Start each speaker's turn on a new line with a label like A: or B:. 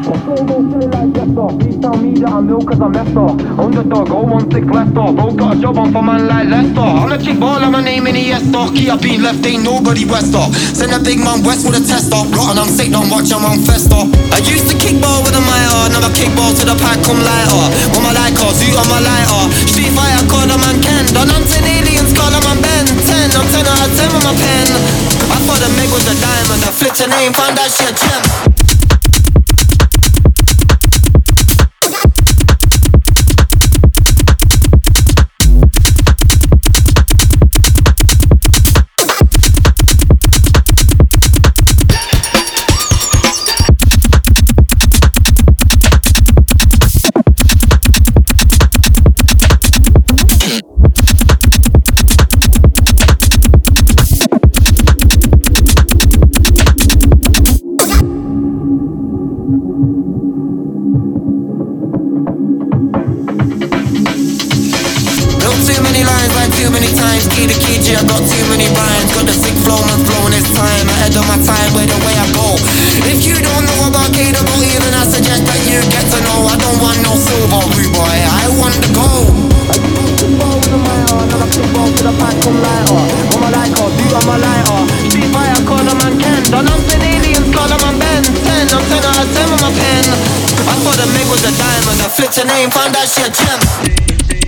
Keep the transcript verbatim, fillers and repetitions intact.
A: My soul don't feel like Jester. Please tell me that I'm ill cause I'm messed up. Underdog, oh one six Leicester. Bro got a job on for man like Leicester. I'm a kick ball, I'm a name in the Esther. Key up being left, ain't nobody Wester. Send a big man west with a tester. Rotten, I'm sick, don't watch, I'm on fester. I used to kick ball with a miter. Now I kick ball to the pack, come lighter. On my liker, zoo on my lighter. Street fighter, call a man Ken. Done on ten aliens, call a man Ben. Ten, I'm ten out of ten with my pen. I thought the Meg was a diamond. I flipped her name, found that shit gem. Flipped her name, found that shit gem.